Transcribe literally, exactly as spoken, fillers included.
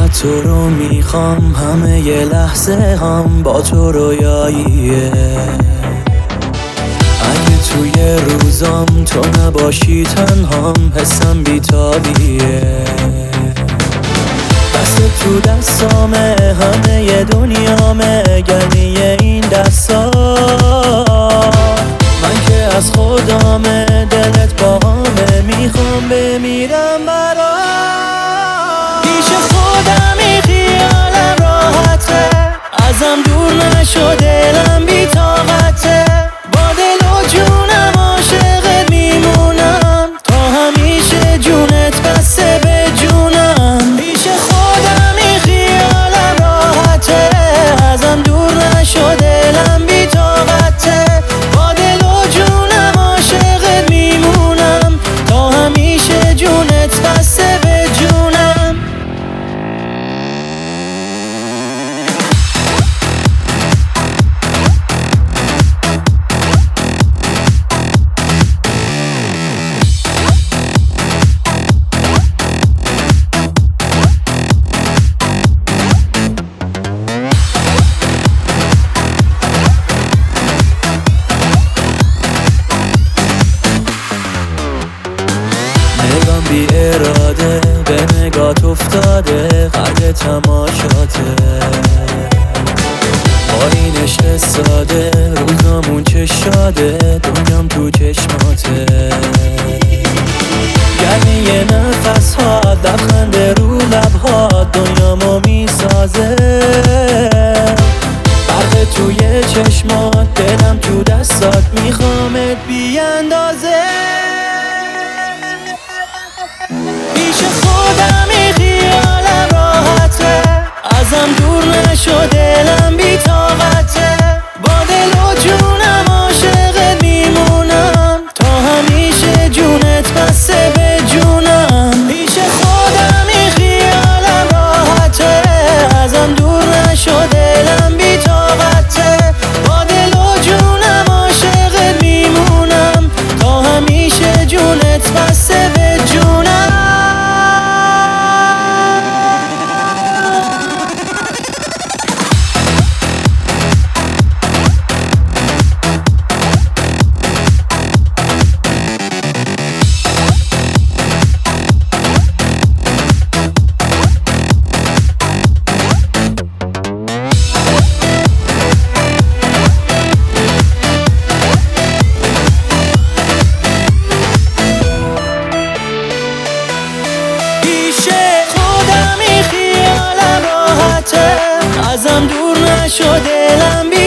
فقط تو رو میخوام، همه یه لحظه هم با تو رویاییه. اگه توی روزام تو نباشی تنهام، حسم بیتابیه. دست تو دستامه، همه ی دنیامه، گرمی این دستا. من که از خودامه، دلت باهامه، میخوام بمیرم برات. پیش خودمی خیالم راحته، ازم دور نشو دلم بی طاقته. با دل و جونم عاشقت میمونم، تا همیشه جونت بسته به جونم. پیش خودمی خیالم راحته، ازم دور نشو دلم بی طاقته. با دل و جونم عاشقت میمونم، تا همیشه جونت بسته به جونم. نگام بی اراده به نگات افتاده، قد تماشاته. با این عشق ساده روزامون چه شاده، دنیام تو چشماته. گرمی نفس ها، لبخند رو لبها، دنیامو میسازه. برق توی چشمات، دلم تو دستات، میخوامت بی اندازه. پیش خودمی خیالم راحته، ازم دور نشو دلم بی طاقته. با دل و جونم عاشقت میمونم، تا همیشه جونت بسته به جونم. پیش خودمی خیالم راحته، ازم دور نشو دلم بی طاقته. با دل و جونم عاشقت میمونم، تا همیشه جونت بسته به جونم. ازم دور نشو دلم بی